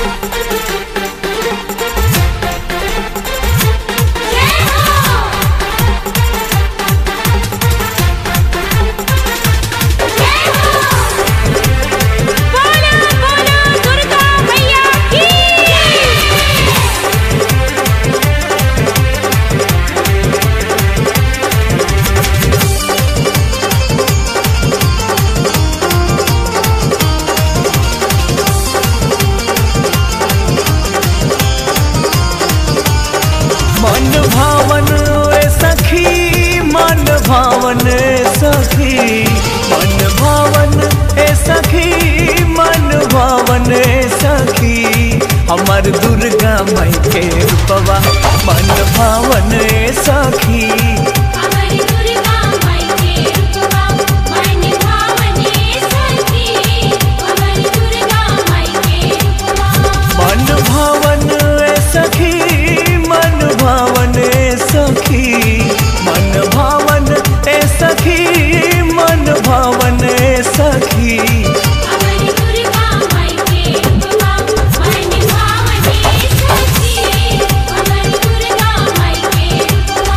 भावन सखी मन भावन ए सखी मन भावन सखी हमार दुर्गा माई के रूपवा मन भावन सखी हमारी दुर्गा माई के रूपवा मन भावन सखी हमारी दुर्गा माई के रूपवा मन भावन सखी मन भावन सखी मन भावन सखी मन भावन सखी हमारी दुर्गा माई के रूपवा मन भावन सखी हमारी दुर्गा माई के रूपवा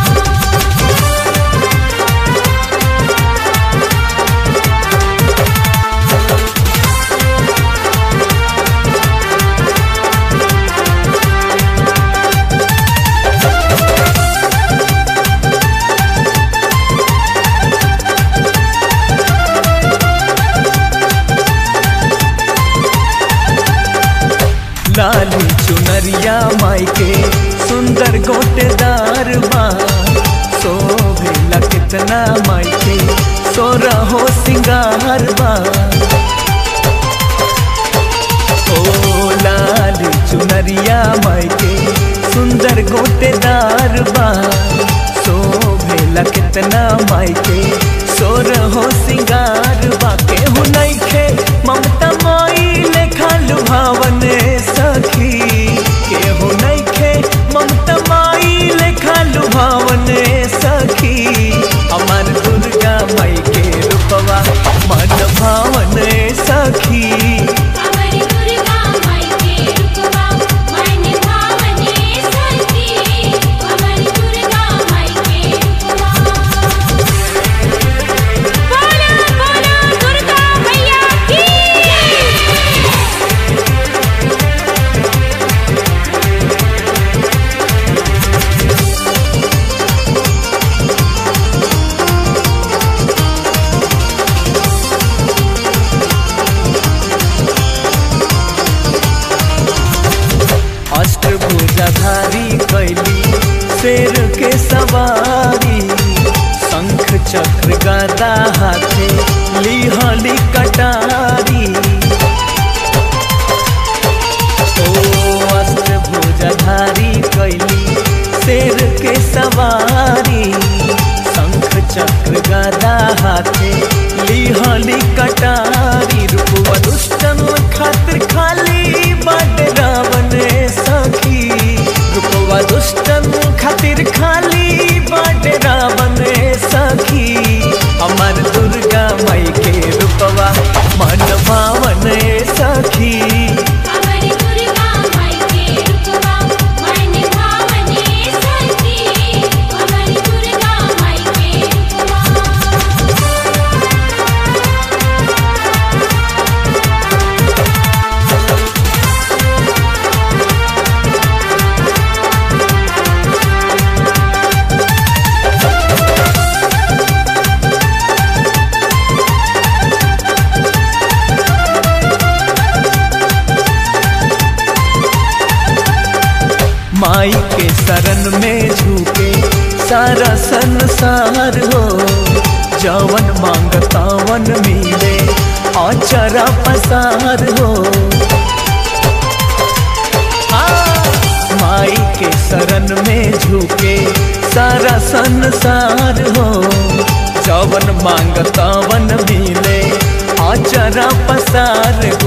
लाली चुनरिया माई के सुंदर गोटेदार बा शोभेला कितना माई के सोरहो सिंगार बा ओ लाली चुनरिया माई के सुंदर गोटेदार बा शोभेला कितना माई के सोरहो सिंगार बा केहू नइखे ममता माई लेखा लुभावन सखी केहू नइखे ममता माई लेखा लुभावन सखी हमार दुर्गा माई के रूपवा मन भावन सखी हमारी दुर्गा माई के रूपवा मन भावन सखी हमारी दुर्गा माई के रूपवा बोला बोला दुर्गा मैया की अष्टभुजाधारी कैली शेर के सवारी शंख चक्र गदा हाथे लिहली कटारी ओ अष्टभुजाधारी कैली शेर के सवारी शंख चक्र गदा हाथे लिहली कटारी रूपवा दुष्टन खातिर खाली बड रावण सखी रूपवा दुष्टन खातिर खाली बड रावण सखी हमार दुर्गा माई के रूपवा मन भावन सखी हमारी दुर्गा माई के रूपवा मन भावन सखी हमारी दुर्गा माई के रूपवा माई के शरण में झुके सारा संसार हो जवन मांगतावन मिले अचरा पसार हो माई के शरण में झुके सारा संसार हो जवन मांगतावन मिले अचरा पसार हो